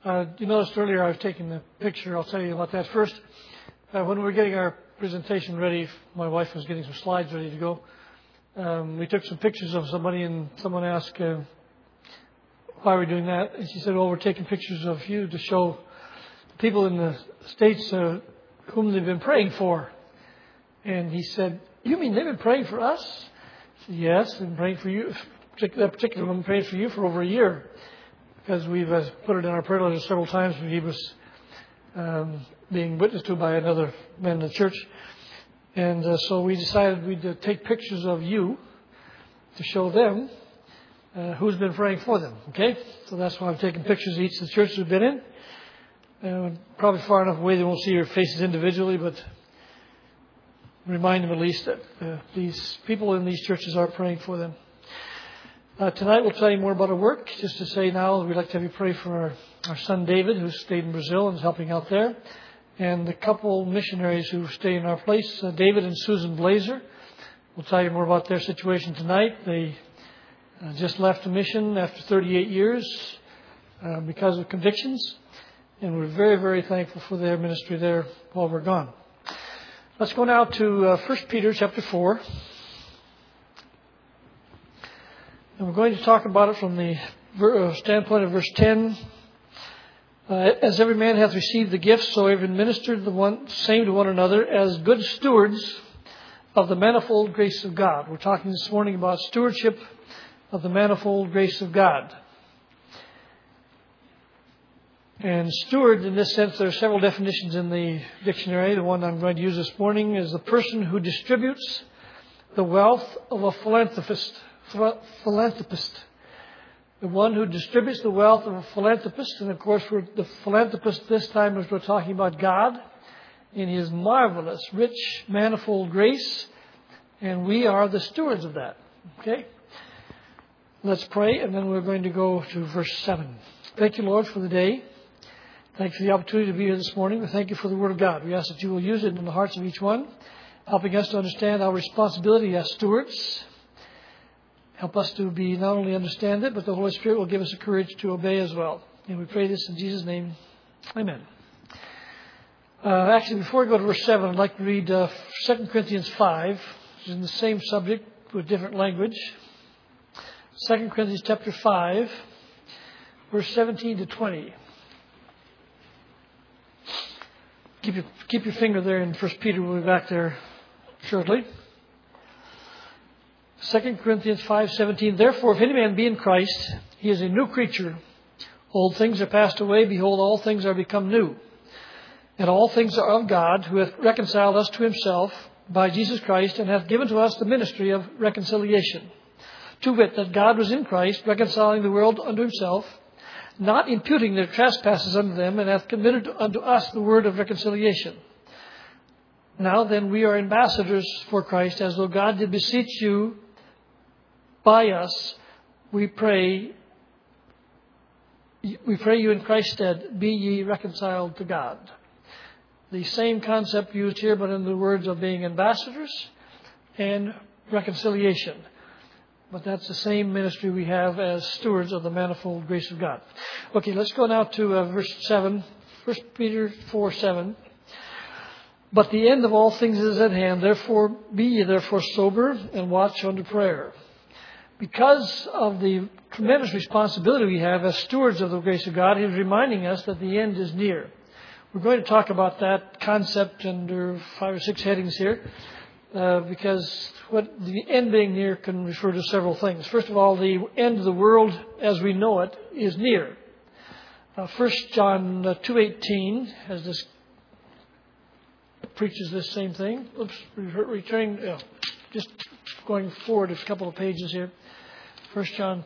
You noticed earlier I was taking the picture. I'll tell you about that first. When we were getting our presentation ready, my wife was getting some slides ready to go. We took some pictures of somebody, and someone asked, why are we doing that? And she said, well, we're taking pictures of you to show people in the States whom they've been praying for. And he said, you mean they've been praying for us? I said, yes, they've been praying for you. That particular one prayed for you for over a year, because we've put it in our prayer letter several times when he was being witnessed to by another man in the church. And so we decided we'd take pictures of you to show them who's been praying for them. Okay? So that's why I'm taking pictures of each of the churches we've been in. Probably far enough away they won't see your faces individually, but remind them at least that these people in these churches are praying for them. Tonight we'll tell you more about our work. Just to say now, we'd like to have you pray for our son David, who's stayed in Brazil and is helping out there, and the couple missionaries who stay in our place, David and Susan Blazer. We'll tell you more about their situation tonight. They just left a mission after 38 years because of convictions, and we're very, very thankful for their ministry there while we're gone. Let's go now to 1 Peter chapter 4. And we're going to talk about it from the standpoint of verse 10. As every man hath received the gift, so every ministered the same to one another as good stewards of the manifold grace of God. We're talking this morning about stewardship of the manifold grace of God. And steward, in this sense, there are several definitions in the dictionary. The one I'm going to use this morning is the person who distributes the wealth of a philanthropist. The one who distributes the wealth of a philanthropist. And of course, the philanthropist this time is we're talking about God in His marvelous, rich, manifold grace. And we are the stewards of that. Okay? Let's pray, and then we're going to go to verse 7. Thank you, Lord, for the day. Thank you for the opportunity to be here this morning. We thank you for the Word of God. We ask that you will use it in the hearts of each one, helping us to understand our responsibility as stewards. Help us to be not only understand it, but the Holy Spirit will give us the courage to obey as well. And we pray this in Jesus' name. Amen. Actually, before we go to verse 7, I'd like to read 2 Corinthians 5, which is in the same subject with different language. 2 Corinthians chapter 5, verse 17 to 20. Keep your finger there in 1 Peter. We'll be back there shortly. 2 Corinthians 5:17. Therefore, if any man be in Christ, he is a new creature. Old things are passed away. Behold, all things are become new. And all things are of God, who hath reconciled us to himself by Jesus Christ, and hath given to us the ministry of reconciliation. To wit, that God was in Christ, reconciling the world unto himself, not imputing their trespasses unto them, and hath committed unto us the word of reconciliation. Now then, we are ambassadors for Christ, as though God did beseech you by us. We pray you in Christ's stead, be ye reconciled to God. The same concept used here, but in the words of being ambassadors and reconciliation. But that's the same ministry we have as stewards of the manifold grace of God. Okay, let's go now to verse 7. 1 Peter 4:7. But the end of all things is at hand. Therefore, be ye therefore sober and watch unto prayer. Because of the tremendous responsibility we have as stewards of the grace of God, He is reminding us that the end is near. We're going to talk about that concept under 5 or 6 headings here. Because what the end being near can refer to several things. First of all, the end of the world as we know it is near. 1 John 2:18 has this preaches this same thing. Returning, just going forward a couple of pages here. 1 John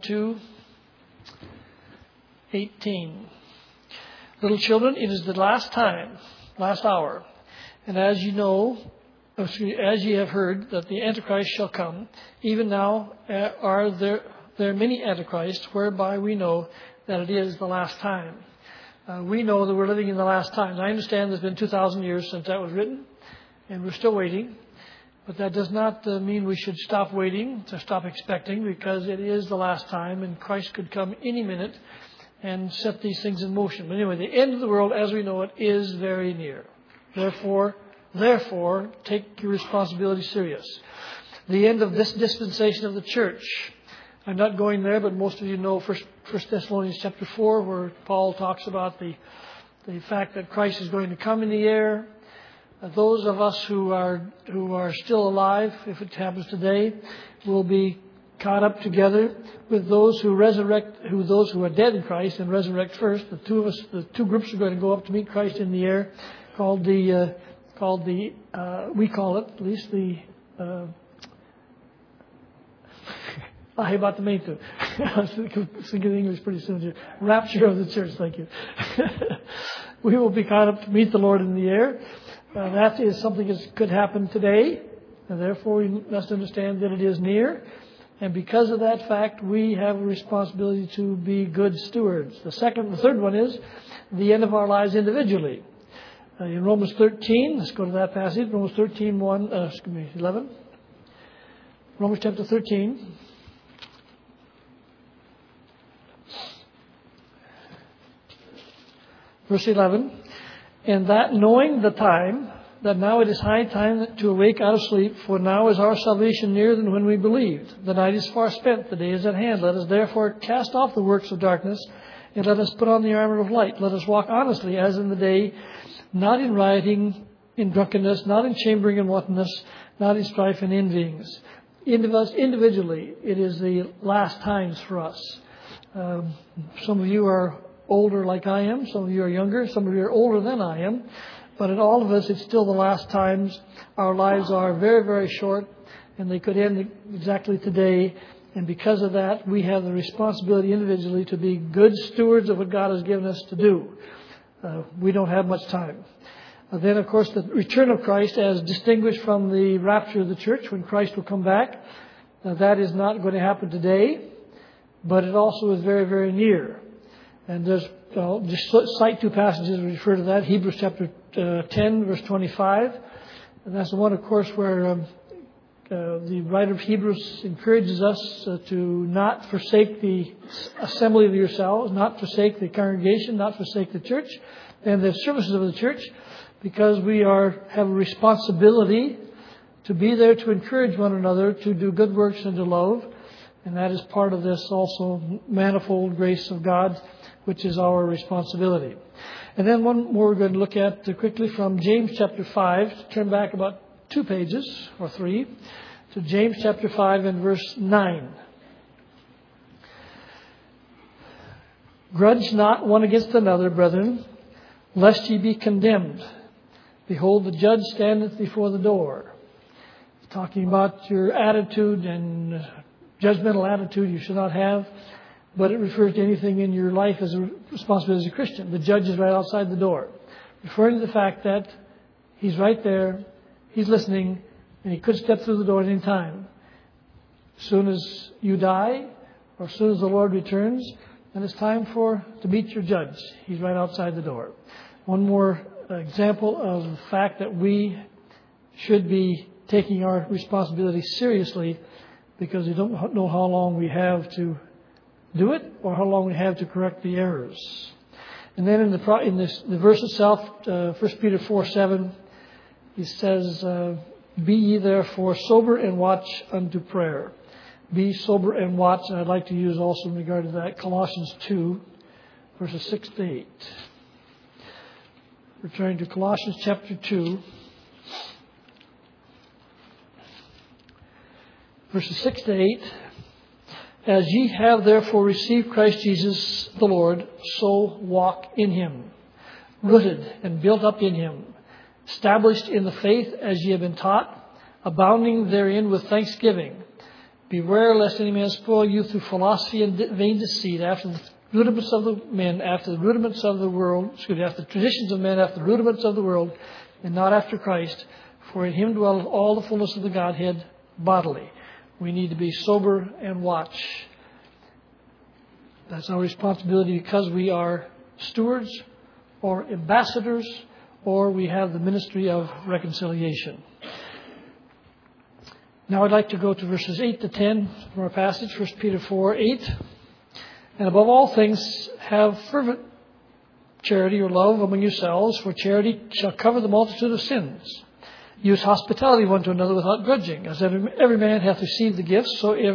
2:18. Little children, it is the last time, last hour, and as ye have heard that the Antichrist shall come, even now are there many Antichrists, whereby we know that it is the last time. We know that we're living in the last times. I understand there's been 2,000 years since that was written, and we're still waiting. But that does not mean we should stop waiting, to stop expecting, because it is the last time, and Christ could come any minute. and set these things in motion. But anyway, the end of the world as we know it is very near. Therefore, take your responsibility serious. The end of this dispensation of the church. I'm not going there, but most of you know 1 Thessalonians chapter 4, where Paul talks about the fact that Christ is going to come in the air. Those of us who are still alive, if it happens today, will be caught up together with those who those who are dead in Christ and resurrect first. The two groups are going to go up to meet Christ in the air, we call it at least the. I about the main two. I was thinking English pretty soon here. Rapture of the church, thank you. We will be caught up to meet the Lord in the air. That is something that could happen today, and therefore we must understand that it is near. And because of that fact, we have a responsibility to be good stewards. The third one is the end of our lives individually. In Romans 13, let's go to that passage. Romans 11. Romans chapter 13. Verse 11, and that knowing the time, that now it is high time to awake out of sleep, for now is our salvation nearer than when we believed. The night is far spent, the day is at hand. Let us therefore cast off the works of darkness, and let us put on the armor of light. Let us walk honestly as in the day, not in rioting, in drunkenness, not in chambering and wantonness, not in strife and envyings. Individually, it is the last times for us. Some of you are older like I am. Some of you are younger. Some of you are older than I am. But in all of us, it's still the last times. Our lives are very, very short, and they could end exactly today. And because of that, we have the responsibility individually to be good stewards of what God has given us to do. We don't have much time. Then, of course, the return of Christ, as distinguished from the rapture of the church, when Christ will come back, that is not going to happen today, but it also is very, very near. And there's, just cite two passages that refer to that. Hebrews chapter 10, verse 25. And that's the one, of course, where the writer of Hebrews encourages us to not forsake the assembly of yourselves, not forsake the congregation, not forsake the church and the services of the church, because we have a responsibility to be there to encourage one another, to do good works and to love. And that is part of this also manifold grace of God, which is our responsibility. And then one more we're going to look at quickly from James chapter 5. Turn back about 2 pages or 3 to James chapter 5 and verse 9. Grudge not one against another, brethren, lest ye be condemned. Behold, the judge standeth before the door. Talking about your attitude and judgmental attitude you should not have. But it refers to anything in your life as a responsibility as a Christian. The judge is right outside the door, referring to the fact that he's right there, he's listening, and he could step through the door at any time. As soon as you die, or as soon as the Lord returns, then it's time to meet your judge. He's right outside the door. One more example of the fact that we should be taking our responsibility seriously, because we don't know how long we have to do it or how long we have to correct the errors. And then in the verse itself, 1 Peter 4:7, he says, be ye therefore sober and watch unto prayer. Be sober and watch. And I'd like to use also in regard to that Colossians 2, verses 6 to 8. Returning to Colossians chapter 2, verses 6 to 8. As ye have therefore received Christ Jesus the Lord, so walk in him, rooted and built up in him, established in the faith as ye have been taught, abounding therein with thanksgiving. Beware lest any man spoil you through philosophy and vain deceit, after the rudiments of the men, after the rudiments of the world, after the traditions of men, after the rudiments of the world, and not after Christ. For in him dwelleth all the fullness of the Godhead bodily. We need to be sober and watch. That's our responsibility, because we are stewards or ambassadors, or we have the ministry of reconciliation. Now I'd like to go to verses 8 to 10 from our passage, 1 Peter 4:8. And above all things, have fervent charity or love among yourselves, for charity shall cover the multitude of sins. Use hospitality one to another without grudging, as every man hath received the gifts,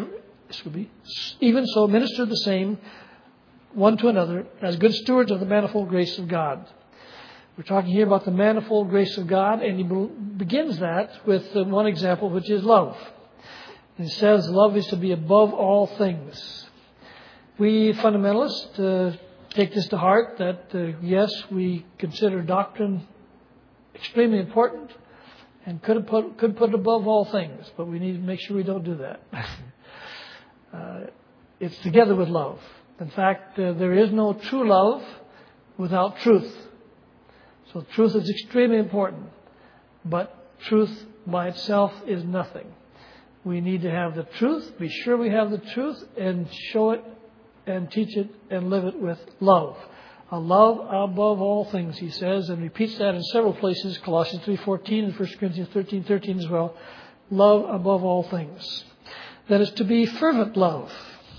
even so minister the same one to another as good stewards of the manifold grace of God. We're talking here about the manifold grace of God, and he begins that with one example, which is love. And he says love is to be above all things. We fundamentalists take this to heart, that yes, we consider doctrine extremely important and could put it above all things, but we need to make sure we don't do that. It's together with love. In fact, there is no true love without truth. So truth is extremely important, but truth by itself is nothing. We need to have the truth, be sure we have the truth, and show it and teach it and live it with love. A love above all things, he says, and repeats that in several places, Colossians 3:14 and 1 Corinthians 13:13 as well. Love above all things. That is to be fervent love.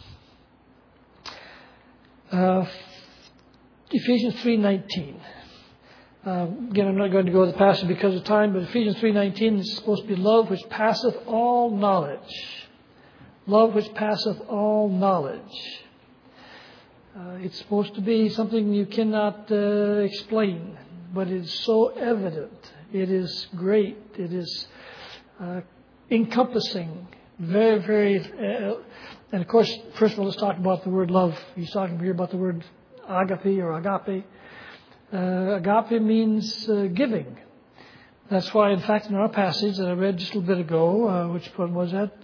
Ephesians 3:19. Again, I'm not going to go to the passage because of time, but Ephesians 3:19 is supposed to be love which passeth all knowledge. Love which passeth all knowledge. It's supposed to be something you cannot explain, but it is so evident. It is great. It is encompassing. Very, very... and of course, first of all, let's talk about the word love. He's talking here about the word agape or agape. Agape means giving. That's why, in fact, in our passage that I read just a little bit ago, which one was that?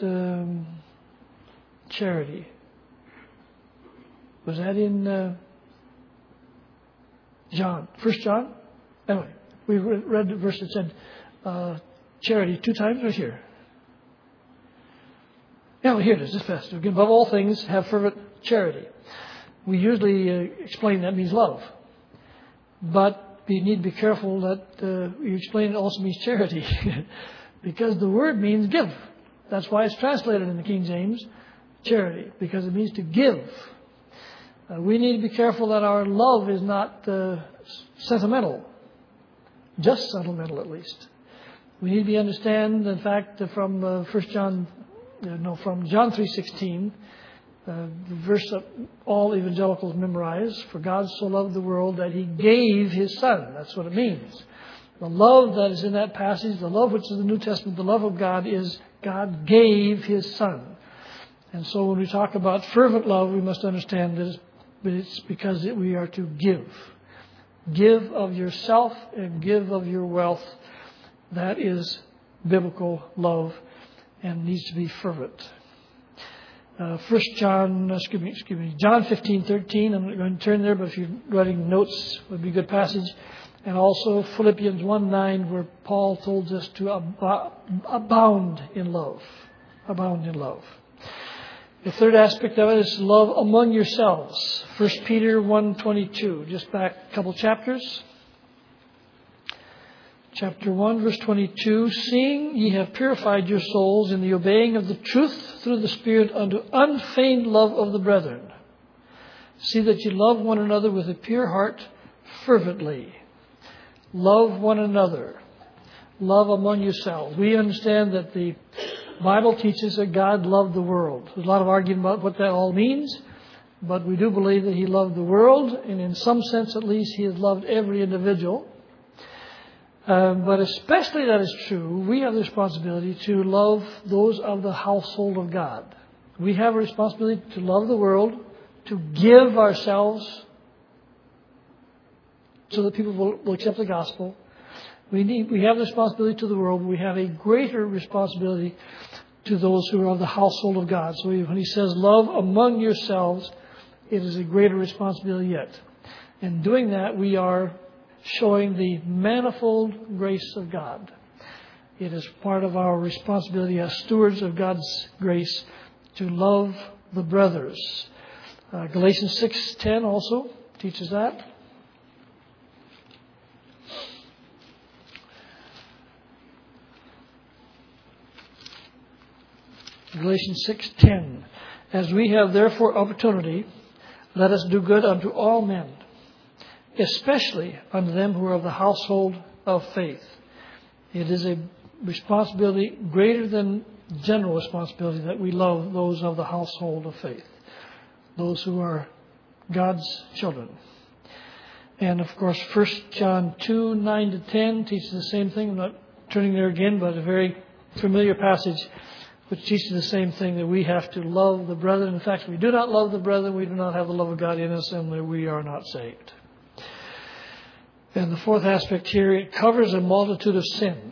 Charity. Was that in John? 1 John? Anyway, we read the verse that said charity 2 times right here. Yeah, here it is, this passage. Above all things, have fervent charity. We usually explain that means love. But you need to be careful that you explain it also means charity. Because the word means give. That's why it's translated in the King James, charity, because it means to give. We need to be careful that our love is not sentimental, just sentimental at least. We need to understand, in fact, from John 3:16, the verse that all evangelicals memorize: "For God so loved the world that He gave His Son." That's what it means. The love that is in that passage, the love which is in the New Testament, the love of God is God gave His Son. And so when we talk about fervent love, we must understand that it's because we are to give. Give of yourself and give of your wealth. That is biblical love and needs to be fervent. John 15:13. I'm not going to turn there, but if you're writing notes, it would be a good passage. And also Philippians 1:9, where Paul told us to abound in love. Abound in love. The third aspect of it is love among yourselves. 1 Peter 1:22. Just back a couple chapters. Chapter 1, verse 22. "Seeing ye have purified your souls in the obeying of the truth through the Spirit unto unfeigned love of the brethren. See that ye love one another with a pure heart fervently." Love one another. Love among yourselves. We understand that the Bible teaches that God loved the world. There's a lot of argument about what that all means, but we do believe that He loved the world, and in some sense at least He has loved every individual. But especially that is true, we have the responsibility to love those of the household of God. We have a responsibility to love the world, to give ourselves so that people will accept the gospel. We have the responsibility to the world, but we have a greater responsibility to those who are of the household of God. So when he says love among yourselves, it is a greater responsibility yet. In doing that, we are showing the manifold grace of God. It is part of our responsibility as stewards of God's grace to love the brothers. Galatians 6:10 also teaches that. Galatians 6:10. "As we have therefore opportunity, Let us do good unto all men, especially unto them who are of the household of faith. It is a responsibility greater than general responsibility that we love those of the household of faith, those who are God's children. And of course, 1 John 2, 9 to 10 teaches the same thing. I'm not turning there again, but a very familiar passage which teaches the same thing, that we have to love the brethren. In fact, if we do not love the brethren, we do not have the love of God in us, and we are not saved. And the fourth aspect here, it covers a multitude of sin.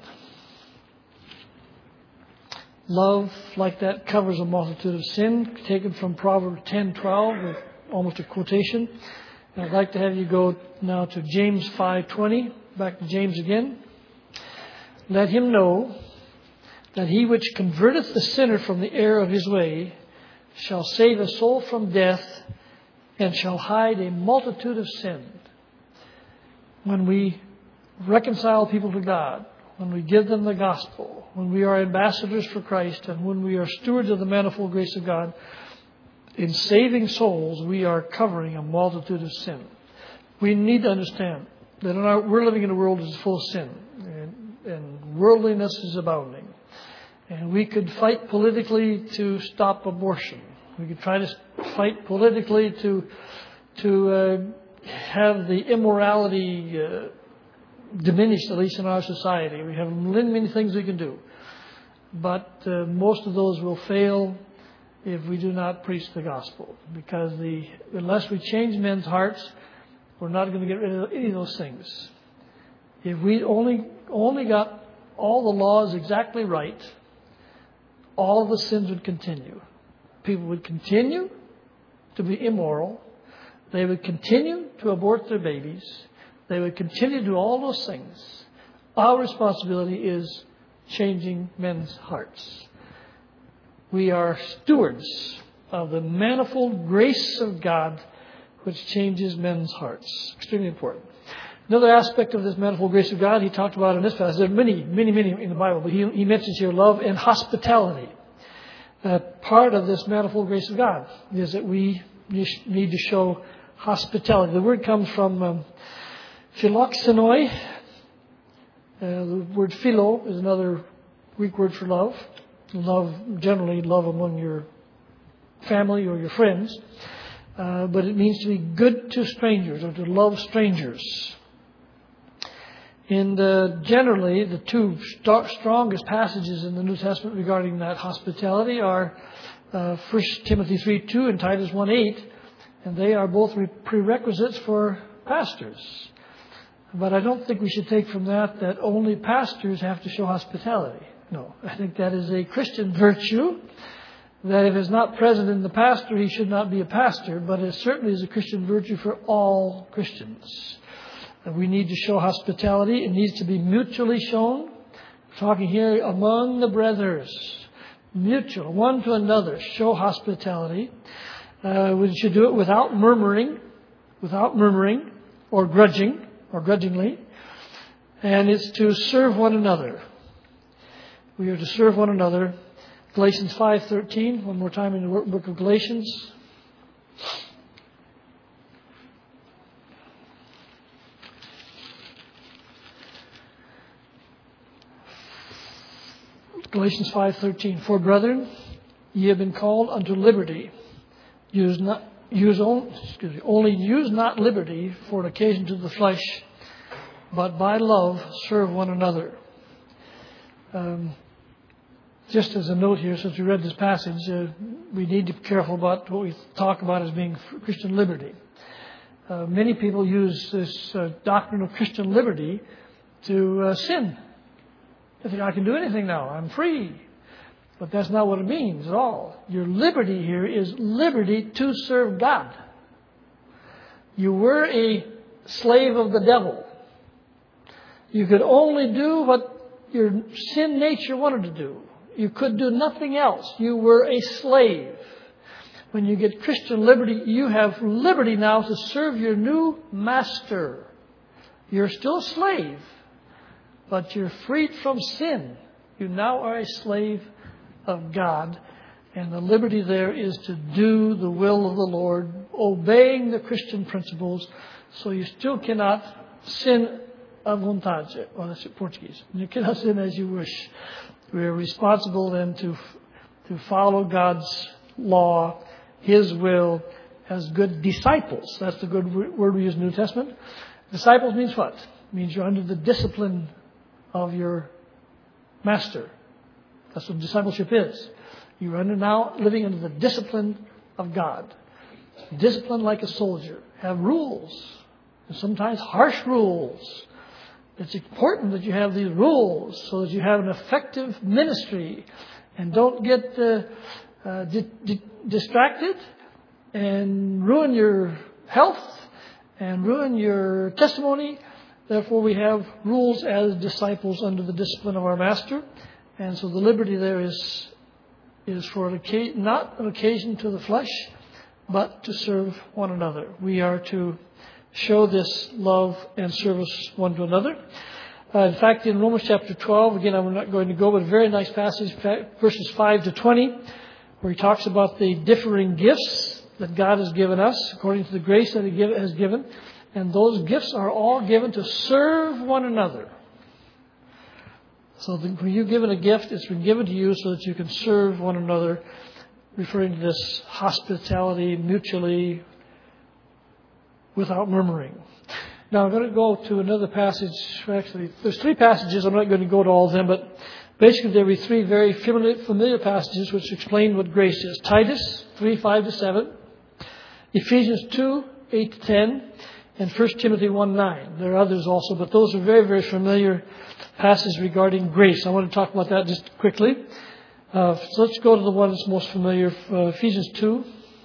Love like that covers a multitude of sin, taken from Proverbs 10:12, with almost a quotation. And I'd like to have you go now to James 5:20, back to James again. Let him know that he which converteth the sinner from the error of his way shall save a soul from death and shall hide a multitude of sin. When we reconcile people to God, when we give them the gospel, when we are ambassadors for Christ, and when we are stewards of the manifold grace of God, in saving souls, we are covering a multitude of sin. We need to understand that we're living in a world that is full of sin, and worldliness is abounding. And we could fight politically to stop abortion. We could try to fight politically to have the immorality diminished, at least in our society. We have many things we can do. But most of those will fail if we do not preach the gospel. Because unless we change men's hearts, we're not going to get rid of any of those things. If we only got all the laws exactly right, all of the sins would continue. People would continue to be immoral. They would continue to abort their babies. They would continue to do all those things. Our responsibility is changing men's hearts. We are stewards of the manifold grace of God which changes men's hearts. Extremely important. Another aspect of this manifold grace of God he talked about in this passage. There are many in the Bible, but he mentions here love and hospitality. Part of this manifold grace of God is that we need to show hospitality. The word comes from philoxenoi. The word philo is another Greek word for love. Generally love among your family or your friends. But it means to be good to strangers or to love strangers. And generally, the two strongest passages in the New Testament regarding that hospitality are 1 Timothy 3:2 and Titus 1:8, and they are both prerequisites for pastors. But I don't think we should take from that only pastors have to show hospitality. No, I think that is a Christian virtue, that if it's not present in the pastor, he should not be a pastor, but it certainly is a Christian virtue for all Christians. We need to show hospitality. It needs to be mutually shown. We're talking here among the brothers. Mutual, one to another. Show hospitality. We should do it without murmuring or grudgingly. And it's to serve one another. We are to serve one another. Galatians 5:13, one more time in the book of Galatians. Galatians 5:13. For brethren, ye have been called unto liberty. Only use not liberty for an occasion to the flesh, but by love serve one another. Just as a note here, since we read this passage, we need to be careful about what we talk about as being Christian liberty. Many people use this doctrine of Christian liberty to sin. They think, I can do anything now. I'm free. But that's not what it means at all. Your liberty here is liberty to serve God. You were a slave of the devil. You could only do what your sin nature wanted to do. You could do nothing else. You were a slave. When you get Christian liberty, you have liberty now to serve your new master. You're still a slave, but you're freed from sin. You now are a slave of God. And the liberty there is to do the will of the Lord obeying the Christian principles. So you still cannot sin à vontade. Well, that's Portuguese. You cannot sin as you wish. We are responsible then to follow God's law, His will, as good disciples. That's the good word we use in the New Testament. Disciples means what? It means you're under the discipline of your master. That's what discipleship is. You're now living under the discipline of God. Discipline like a soldier. Have rules. And sometimes harsh rules. It's important that you have these rules so that you have an effective ministry and don't get distracted and ruin your health and ruin your testimony. Therefore, we have rules as disciples under the discipline of our Master. And so the liberty there is for not an occasion to the flesh, but to serve one another. We are to show this love and service one to another. In fact, in Romans chapter 12, again, I'm not going to go, but a very nice passage, verses 5 to 20, where he talks about the differing gifts that God has given us according to the grace that He has given. And those gifts are all given to serve one another. So when you're given a gift, it's been given to you so that you can serve one another, referring to this hospitality mutually without murmuring. Now I'm going to go to another passage. Actually, there's 3 passages. I'm not going to go to all of them, but basically there will be 3 very familiar passages which explain what grace is. Titus 3:5-7, Ephesians 2:8-10, and 1 Timothy 1:9. There are others also, but those are very, very familiar passages regarding grace. I want to talk about that just quickly. So let's go to the one that's most familiar, Ephesians 2.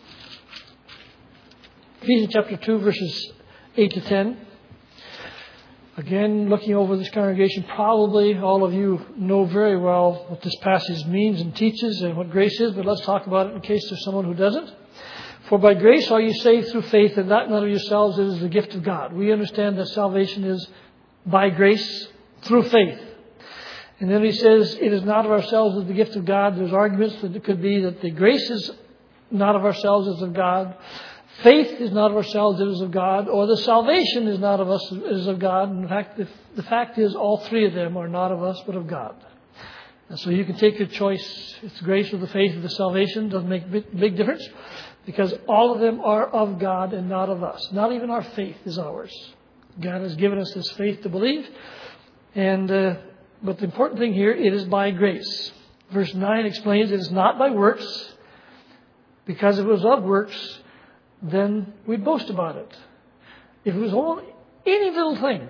Ephesians chapter 2, verses 8-10. Again, looking over this congregation, probably all of you know very well what this passage means and teaches and what grace is, but let's talk about it in case there's someone who doesn't. For by grace are you saved through faith, and not of yourselves, it is the gift of God. We understand that salvation is by grace through faith. And then he says, it is not of ourselves, it is the gift of God. There's arguments that it could be that the grace is not of ourselves, it is of God. Faith is not of ourselves, it is of God. Or the salvation is not of us, it is of God. In fact, the fact is all 3 of them are not of us, but of God. And so you can take your choice. It's grace or the faith or the salvation. Doesn't make a big difference. Because all of them are of God and not of us. Not even our faith is ours. God has given us this faith to believe. But the important thing here, it is by grace. Verse 9 explains it is not by works. Because if it was of works, then we'd boast about it. If it was only any little thing.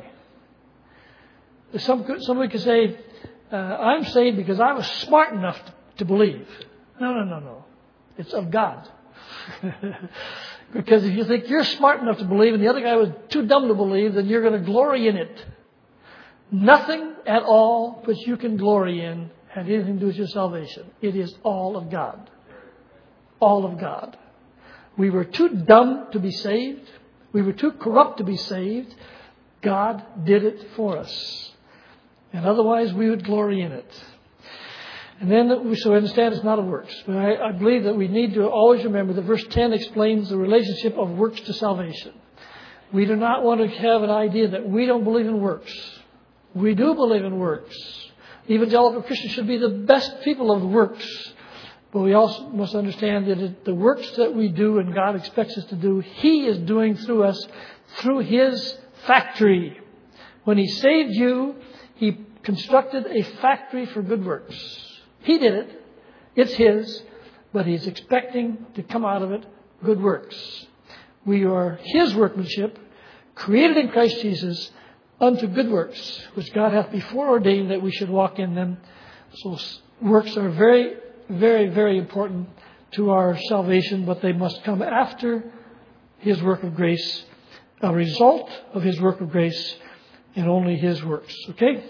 Somebody could say, I'm saved because I was smart enough to believe. No. It's of God. Because if you think you're smart enough to believe and the other guy was too dumb to believe, then you're going to glory in it. Nothing at all which you can glory in had anything to do with your salvation. It is all of God. All of God. We were too dumb to be saved. We were too corrupt to be saved. God did it for us. And otherwise we would glory in it. And then we understand it's not of works. But I believe that we need to always remember that verse 10 explains the relationship of works to salvation. We do not want to have an idea that we don't believe in works. We do believe in works. Evangelical Christians should be the best people of the works. But we also must understand that the works that we do and God expects us to do, He is doing through us, through His factory. When He saved you, He constructed a factory for good works. He did it. It's His. But He's expecting to come out of it good works. We are His workmanship, created in Christ Jesus, unto good works, which God hath before ordained that we should walk in them. So works are very, very, very important to our salvation, but they must come after His work of grace, a result of His work of grace, and only His works. Okay?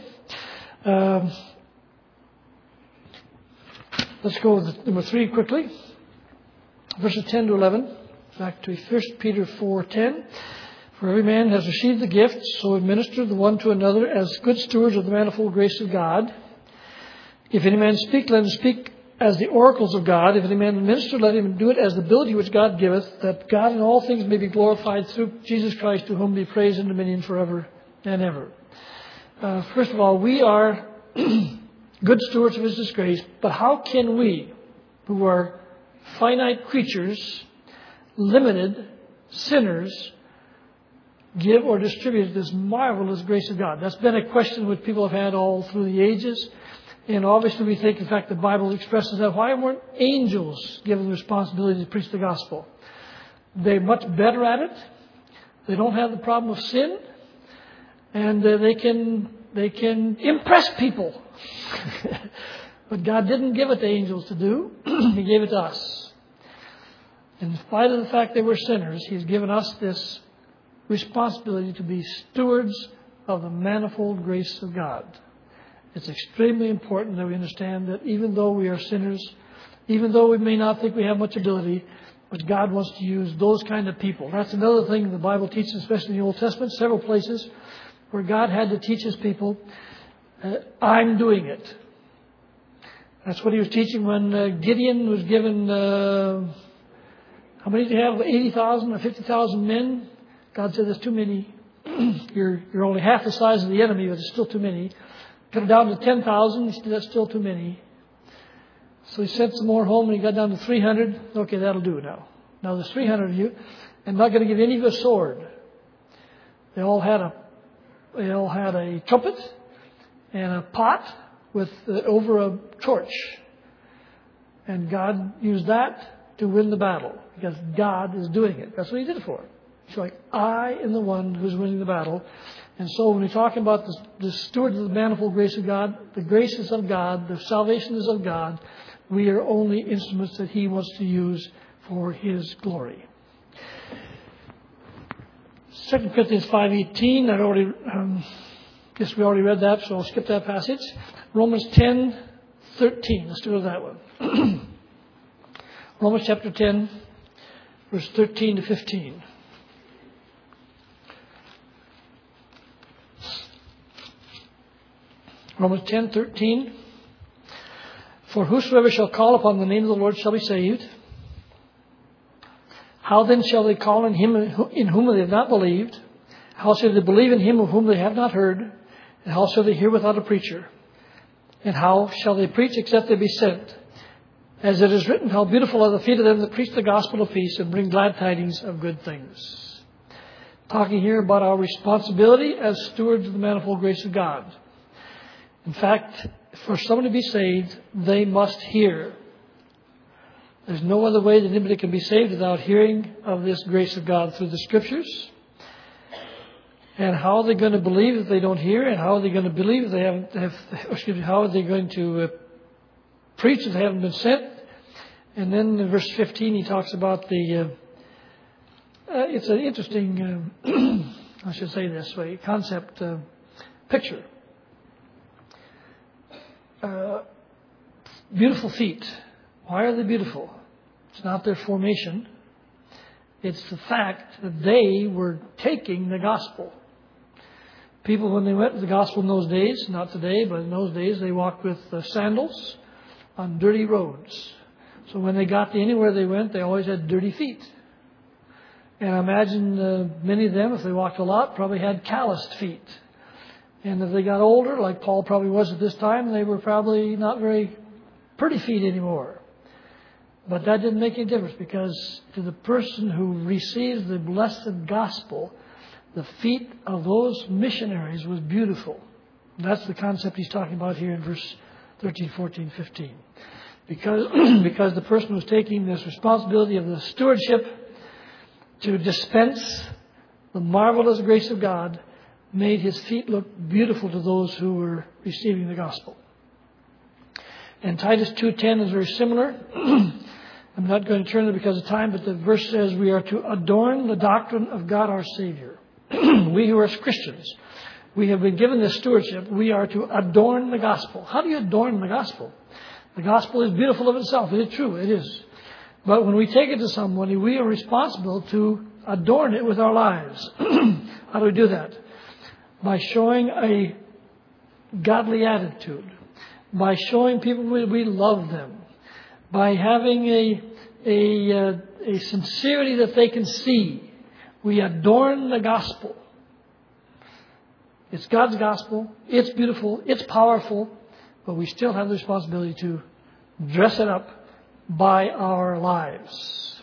Let's go with number 3 quickly. Verses 10 to 11. Back to 1 Peter 4:10. For every man has received the gift, so administer the one to another as good stewards of the manifold grace of God. If any man speak, let him speak as the oracles of God. If any man minister, let him do it as the ability which God giveth, that God in all things may be glorified through Jesus Christ, to whom be praise and dominion forever and ever. First of all, we are good stewards of His grace, but how can we, who are finite creatures, limited sinners, give or distribute this marvelous grace of God? That's been a question which people have had all through the ages. And obviously we think, in fact, the Bible expresses that. Why weren't angels given the responsibility to preach the gospel? They're much better at it. They don't have the problem of sin. And they can impress people. But God didn't give it to angels to do. He gave it to us. In spite of the fact they were sinners, He's given us this responsibility to be stewards of the manifold grace of God. It's extremely important that we understand that even though we are sinners, even though we may not think we have much ability, but God wants to use those kind of people. That's another thing the Bible teaches, especially in the Old Testament, several places where God had to teach His people, I'm doing it. That's what He was teaching when Gideon was given, how many do you have? 80,000 or 50,000 men? God said, there's too many. You're only half the size of the enemy, but it's still too many. Got it down to 10,000. He said, that's still too many. So He sent some more home, and He got down to 300. Okay, that'll do now. Now there's 300 of you. I'm not going to give any of you a sword. They all had a trumpet and a pot with over a torch. And God used that to win the battle, because God is doing it. That's what He did it for. It's like, I am the one who's winning the battle. And so when we talk about the stewards of the manifold grace of God, the grace is of God, the salvation is of God, we are only instruments that He wants to use for His glory. 2 Corinthians 5:18, guess we already read that, so I'll skip that passage. Romans 10:13, let's do that one. Romans chapter 10, verse 13 to 15. Romans 10:13. For whosoever shall call upon the name of the Lord shall be saved. How then shall they call on Him in whom they have not believed? How shall they believe in Him of whom they have not heard? And how shall they hear without a preacher? And how shall they preach except they be sent? As it is written, how beautiful are the feet of them that preach the gospel of peace and bring glad tidings of good things. Talking here about our responsibility as stewards of the manifold grace of God. In fact, for someone to be saved, they must hear. There's no other way that anybody can be saved without hearing of this grace of God through the Scriptures. And how are they going to believe if they don't hear? And how are they going to believe if they haven't? How are they going to preach if they haven't been sent? And then in verse 15, he talks about it's an interesting, I should say this way, concept, picture. Beautiful feet. Why are they beautiful? It's not their formation. It's the fact that they were taking the gospel. People, when they went to the gospel in those days, not today, but in those days, they walked with sandals on dirty roads. So when they got to anywhere they went, they always had dirty feet. And I imagine many of them, if they walked a lot, probably had calloused feet. And if they got older, like Paul probably was at this time, they were probably not very pretty feet anymore. But that didn't make any difference, because to the person who receives the blessed gospel, the feet of those missionaries was beautiful. And that's the concept he's talking about here in verse 13, 14, 15. Because the person was taking this responsibility of the stewardship to dispense the marvelous grace of God, made his feet look beautiful to those who were receiving the gospel. And Titus 2:10 is very similar. I'm not going to turn there because of time, but the verse says we are to adorn the doctrine of God our Savior. We who are Christians, we have been given this stewardship. We are to adorn the gospel. How do you adorn the gospel? The gospel is beautiful of itself. It is true. It is. But when we take it to somebody, we are responsible to adorn it with our lives. How do we do that? By showing a godly attitude. By showing people we love them. by having a sincerity that they can see. We adorn the gospel. It's God's gospel. It's beautiful. It's powerful. But we still have the responsibility to dress it up by our lives.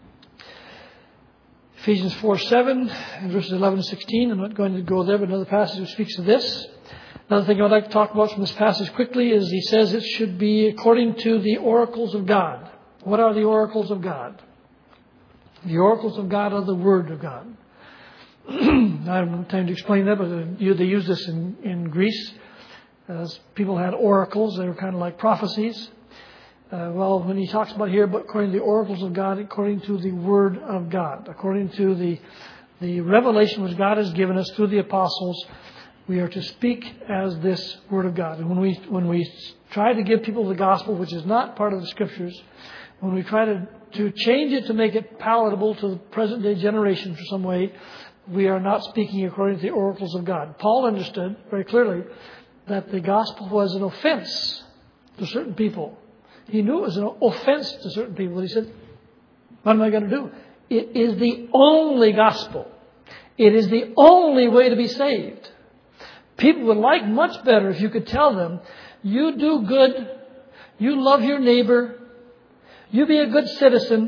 Ephesians 4:7 and verses 11 and 16. I'm not going to go there, but another passage which speaks to this. Another thing I'd like to talk about from this passage quickly is he says it should be according to the oracles of God. What are the oracles of God? The oracles of God are the Word of God. I don't have time to explain that, but they use this in Greece. People had oracles. They were kind of like prophecies. When he talks about here, but according to the oracles of God, according to the Word of God, according to the revelation which God has given us through the apostles, we are to speak as this Word of God. And when we try to give people the gospel, which is not part of the Scriptures, when we try to change it to make it palatable to the present day generation for some way, we are not speaking according to the oracles of God. Paul understood very clearly that the gospel was an offense to certain people. He knew it was an offense to certain people. He said, what am I going to do? It is the only gospel. It is the only way to be saved. People would like much better if you could tell them, you do good, you love your neighbor, you be a good citizen,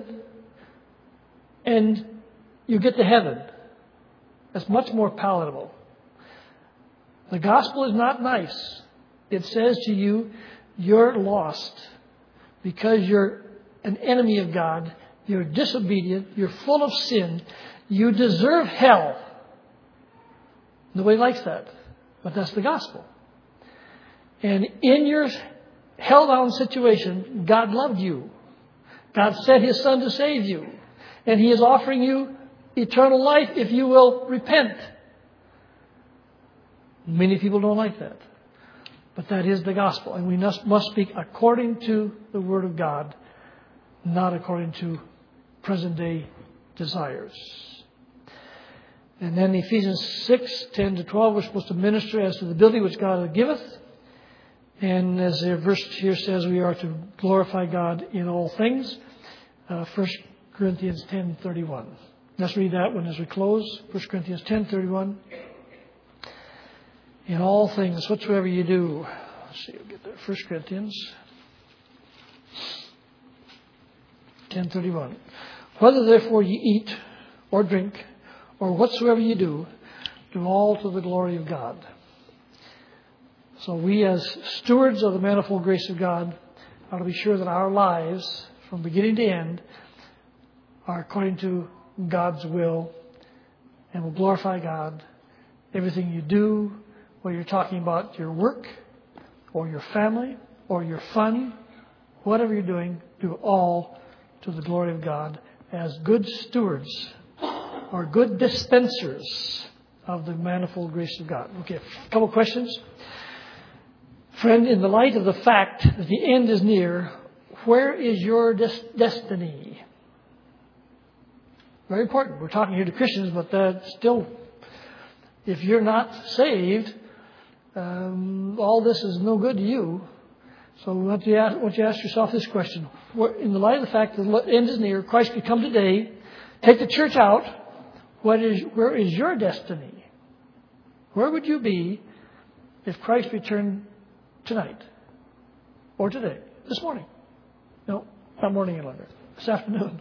and you get to heaven. That's much more palatable. The gospel is not nice. It says to you, you're lost because you're an enemy of God. You're disobedient. You're full of sin. You deserve hell. Nobody likes that. But that's the gospel. And in your hell-bound situation, God loved you. God sent His Son to save you. And He is offering you eternal life if you will repent. Many people don't like that. But that is the gospel. And we must speak according to the Word of God, not according to present day desires. And then Ephesians 6:10-12, we're supposed to minister as to the building which God giveth. And as the verse here says, we are to glorify God in all things. 1 Corinthians 10:31. Let's read that one as we close. 1 Corinthians 10:31. In all things, whatsoever you do. Let's see, we'll get there. 1 Corinthians 10:31. Whether therefore ye eat or drink or whatsoever you do all to the glory of God. So we as stewards of the manifold grace of God are to be sure that our lives, from beginning to end, are according to God's will and will glorify God. Everything you do, whether you're talking about your work or your family or your fun, whatever you're doing, do all to the glory of God as good stewards or good dispensers of the manifold grace of God. Okay, a couple of questions. Friend, in the light of the fact that the end is near, where is your destiny? Very important. We're talking here to Christians, but that still, if you're not saved, all this is no good to you. So I want you to ask yourself this question. In the light of the fact that the end is near, Christ could come today, take the church out, where is your destiny? Where would you be if Christ returned tonight? Or today? This morning? No, not morning any longer. This afternoon.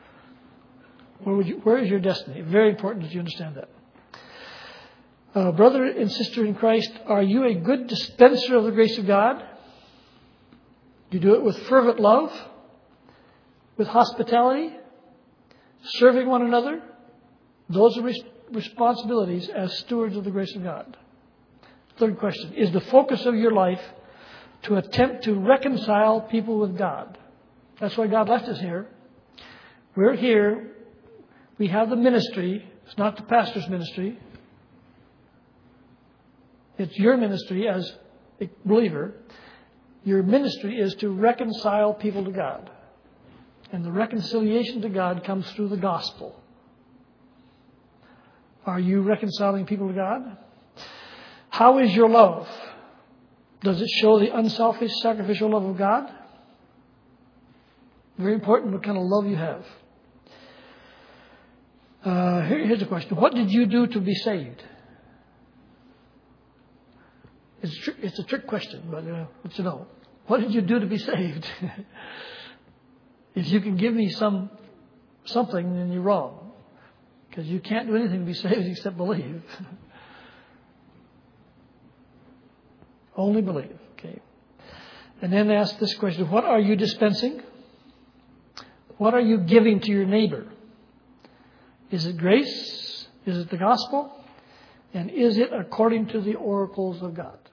Where is your destiny? Very important that you understand that. Brother and sister in Christ, are you a good dispenser of the grace of God? You do it with fervent love, with hospitality, serving one another. Those are responsibilities as stewards of the grace of God. Third question, is the focus of your life to attempt to reconcile people with God? That's why God left us here. We're here. We have the ministry. It's not the pastor's ministry. It's your ministry as a believer. Your ministry is to reconcile people to God. And the reconciliation to God comes through the gospel. Are you reconciling people to God? How is your love? Does it show the unselfish, sacrificial love of God? Very important what kind of love you have. Here's a question. What did you do to be saved? It's a trick question, but what you know. What did you do to be saved? If you can give me something, then you're wrong. Because you can't do anything to be saved except believe. Only believe. Okay. And then ask this question. What are you dispensing? What are you giving to your neighbor? Is it grace? Is it the gospel? And is it according to the oracles of God?